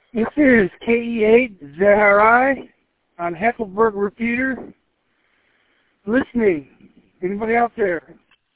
This is KE8ZRI on Heckelberg Repeater. Listening. Anybody out there?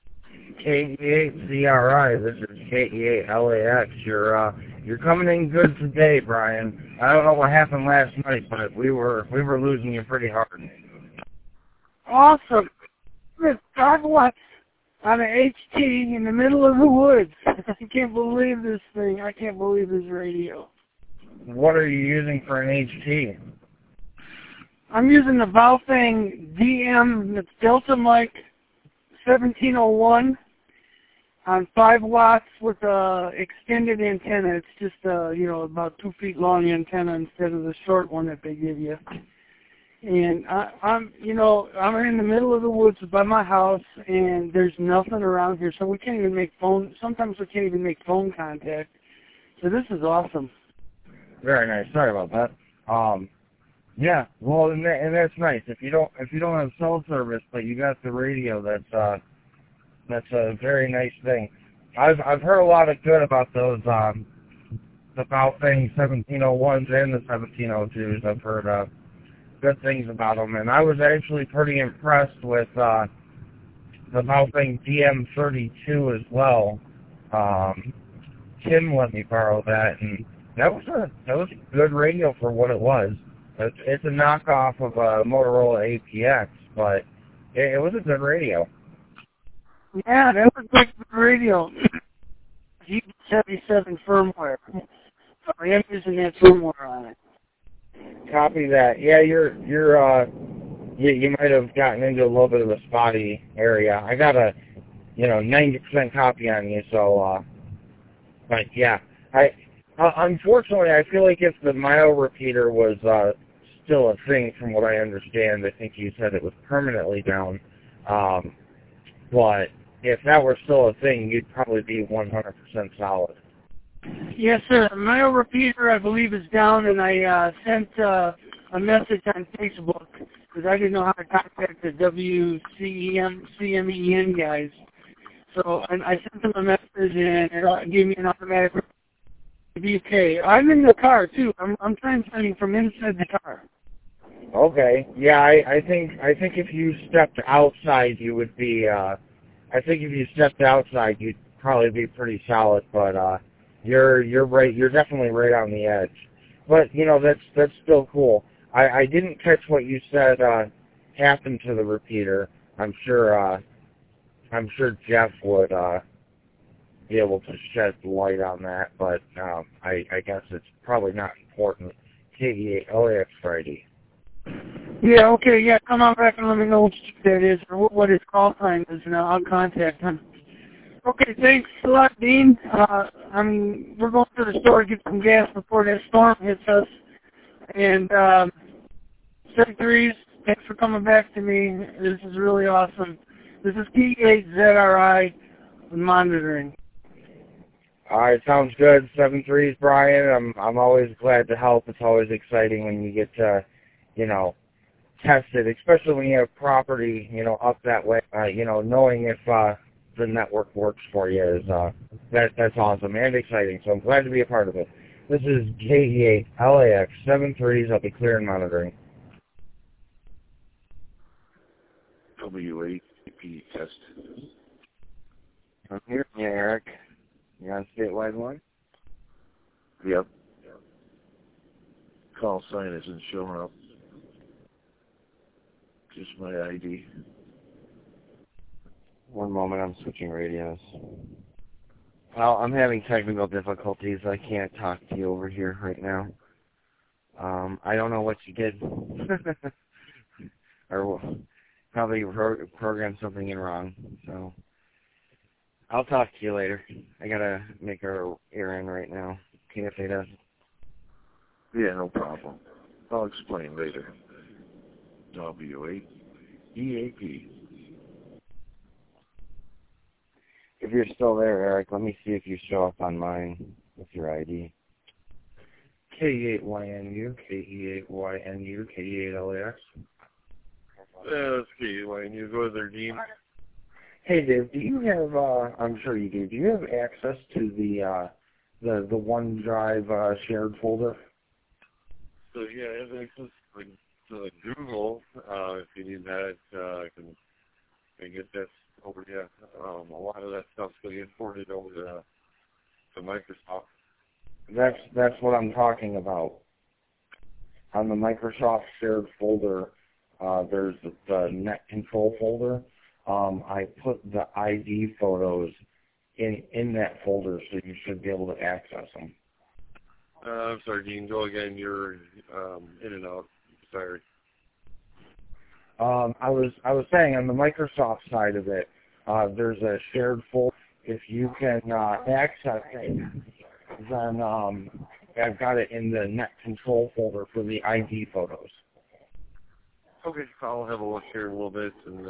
KE8ZRI, this is KE8LAX. You're coming in good today, Brian. I don't know what happened last night, but we were losing you pretty hard. Awesome. It's 5 watts on an HT in the middle of the woods. I can't believe this thing. I can't believe this radio. What are you using for an HT? I'm using the Baofeng DM, that's Delta Mike 1701 on 5 watts with a extended antenna. It's just about 2 feet long antenna instead of the short one that they give you. And I'm in the middle of the woods by my house, and there's nothing around here, so we can't even make phone. Sometimes we can't even make phone contact. So this is awesome. Very nice. Sorry about that. Yeah. Well, and that's nice. If you don't have cell service, but you got the radio, that's a very nice thing. I've heard a lot of good about those the Baofeng 1701s and the 1702s. I've heard good things about them, and I was actually pretty impressed with the Baofeng DM32 as well. Tim let me borrow that, and that was a good radio for what it was. It's a knockoff of a Motorola APX, but it was a good radio. Yeah, that was like the radio. G77 firmware. I am using that firmware on it. Copy that. Yeah, you might have gotten into a little bit of a spotty area. I got a 90% copy on you, so but yeah, unfortunately I feel like if the Mio repeater was still a thing, from what I understand, I think you said it was permanently down. But if that were still a thing, you'd probably be 100% solid. Yes, sir. My repeater, I believe, is down, and I sent a message on Facebook because I didn't know how to contact the CMEN guys. So I sent them a message, and it gave me an automatic okay. I'm in the car too. I'm transmitting from inside the car. Okay. Yeah, I think if you stepped outside, you would be. I think if you stepped outside, you'd probably be pretty solid, but. You're right. You're definitely right on the edge, but that's still cool. I didn't catch what you said happened to the repeater. I'm sure Jeff would be able to shed light on that, but I guess it's probably not important. KE8LAX Friday. Yeah. Okay. Yeah. Come on back and let me know what that is or what his call sign is, and I'll contact him. Okay, thanks a lot, Dean. We're going to the store to get some gas before that storm hits us. And 73s, thanks for coming back to me. This is really awesome. This is KE8ZRI monitoring. All right, sounds good. 73s, Brian. I'm always glad to help. It's always exciting when you get to, test it, especially when you have property, up that way. Knowing if the network works for you is that's awesome and exciting. So I'm glad to be a part of it. This is KE8LAX 73s. I'll be clear and monitoring. W8P test. I'm here. Yeah, Eric. You on statewide one? Yep. Call sign isn't showing up. Just my ID. One moment, I'm switching radios. Well, I'm having technical difficulties. I can't talk to you over here right now. I don't know what you did. Or probably programmed something in wrong. So I'll talk to you later. I gotta make our errand right now. KFA does. Yeah, no problem. I'll explain later. W8EAP. If you're still there, Eric, let me see if you show up on mine with your ID. KE8YNU, KE8YNU, KE8LAX. That's KE8YNU. Go there, Dean. Hey, Dave, do you have, I'm sure you do you have access to the OneDrive shared folder? So yeah, I have access to Google. If you need that, I can get that over to you. A lot of that stuff's going to get ported over to Microsoft. That's what I'm talking about. On the Microsoft shared folder, there's the net control folder. I put the ID photos in that folder, so you should be able to access them. I'm sorry, Dean. Go again. You're in and out. Sorry. I was saying on the Microsoft side of it, there's a shared folder. If you can access it, then I've got it in the net control folder for the ID photos. Okay, I'll have a look here in a little bit and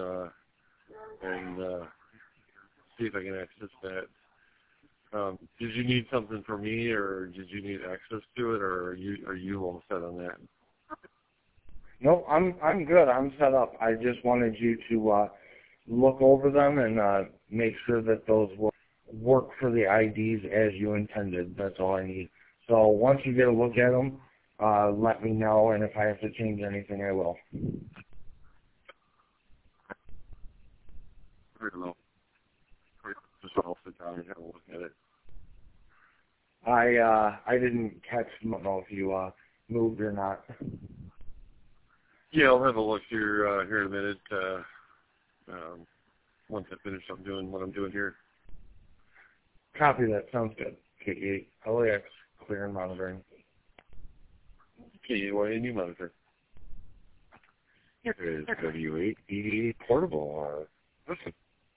see if I can access that. Did you need something from me, or did you need access to it, or are you all set on that? No, I'm good. I'm set up. I just wanted you to look over them and make sure that those work for the IDs as you intended. That's all I need. So once you get a look at them, let me know, and if I have to change anything, I will. Just I'll sit down and have a look at it. I didn't catch. I don't know if you moved or not. Yeah, I'll have a look here in a minute. Once I finish doing what I'm doing here. Copy that. Sounds good. KE, LAX, clear and monitoring. KEYNU monitor. Here is W8BD portable. Listen.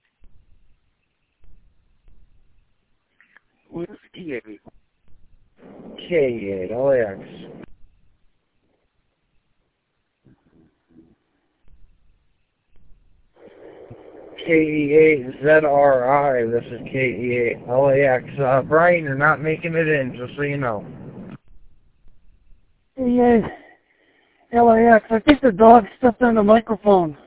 Whiskey 8. K8, LAX. KE8 ZRI, this is KE8 LAX. Brian, you're not making it in, just so you know. KE8 LAX, I think the dog stepped on the microphone.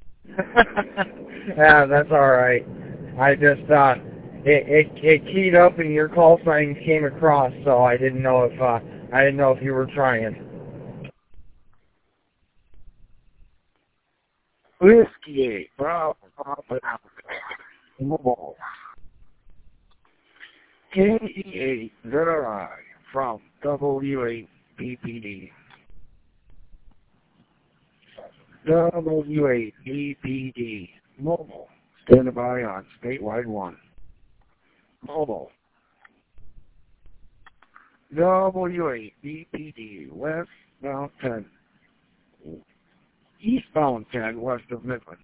Yeah, that's alright. I just, it keyed up and your call sign came across, so I didn't know if you were trying. Whiskey 8, Bravo, Mobile. KE8 ZRI from W8 BPD. W8 BPD. Mobile. Standing by on statewide 1. Mobile. W8 BPD. Westbound 10. Eastbound 10 west of Midland.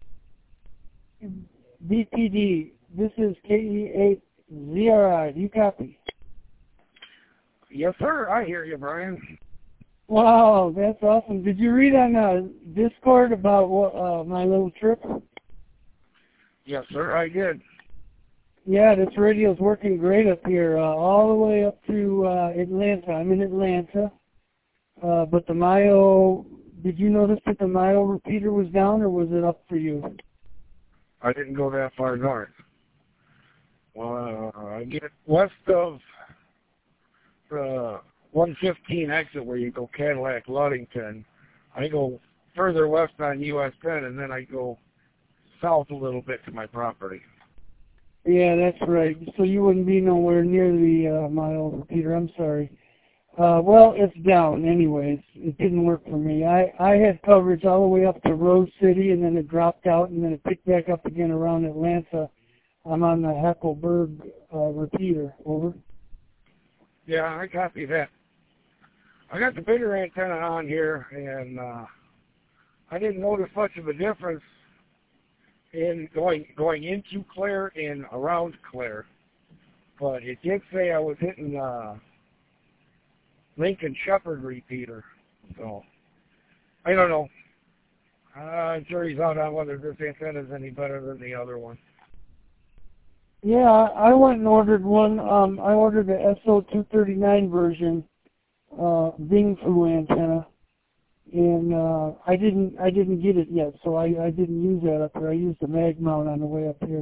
BPD, this is KE8 ZRI. Do you copy? Yes, sir. I hear you, Brian. Wow, that's awesome. Did you read on Discord about my little trip? Yes, sir. I did. Yeah, this radio's working great up here, all the way up to Atlanta. I'm in Atlanta. But the Mayo, did you notice that the Mayo repeater was down, or was it up for you? I didn't go that far north. Well, I get west of the 115 exit where you go Cadillac Ludington. I go further west on US 10, and then I go south a little bit to my property. Yeah, that's right. So you wouldn't be nowhere near the Mayo repeater. I'm sorry. Well, it's down anyways. It didn't work for me. I had coverage all the way up to Rose City, and then it dropped out, and then it picked back up again around Atlanta. I'm on the Hackleburg repeater. Over. Yeah, I copy that. I got the bigger antenna on here, and I didn't notice much of a difference in going into Clare and around Clare. But it did say I was hitting Lincoln Shepherd repeater. So, I don't know. Jury's out on whether this antenna is any better than the other one. Yeah, I went and ordered one. I ordered the SO239 version, Bing Fu antenna, and I didn't get it yet, so I didn't use that up there. I used the mag mount on the way up here.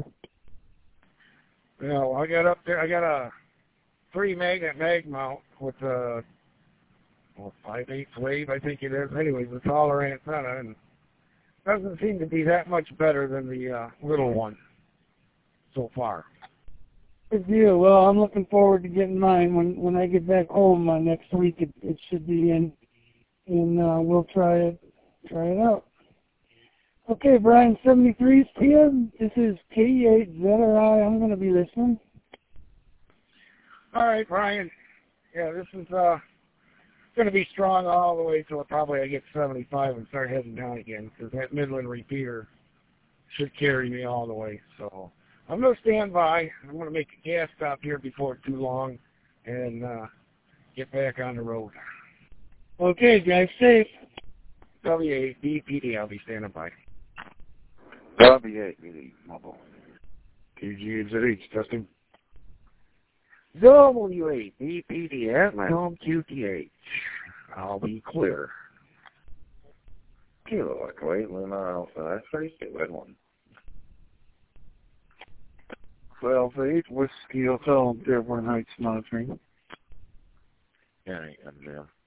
I got up there. I got a 3 magnet mag mount with or 5/8 wave, I think it is. Anyways, a taller antenna, and doesn't seem to be that much better than the little one so far. Good deal. Well, I'm looking forward to getting mine when I get back home next week. It should be in, and we'll try it out. Okay, Brian 73's here. This is K8ZRI. I'm going to be listening. All right, Brian. Yeah, this is going to be strong all the way till probably I get 75 and start heading down again, because that Midland repeater should carry me all the way. So I'm going to stand by. I'm going to make a gas stop here before too long and get back on the road. Okay, drive safe. W8 BPD, I'll be standing by. W8 BD mobile. TGZH testing. W8 BPD at my home QTH. I'll be clear. Kilo Echo 8, Luna Alpha, 32, Red 1. Alpha 8, Whiskey Hotel, Dearborn Heights monitoring. Yeah, I'm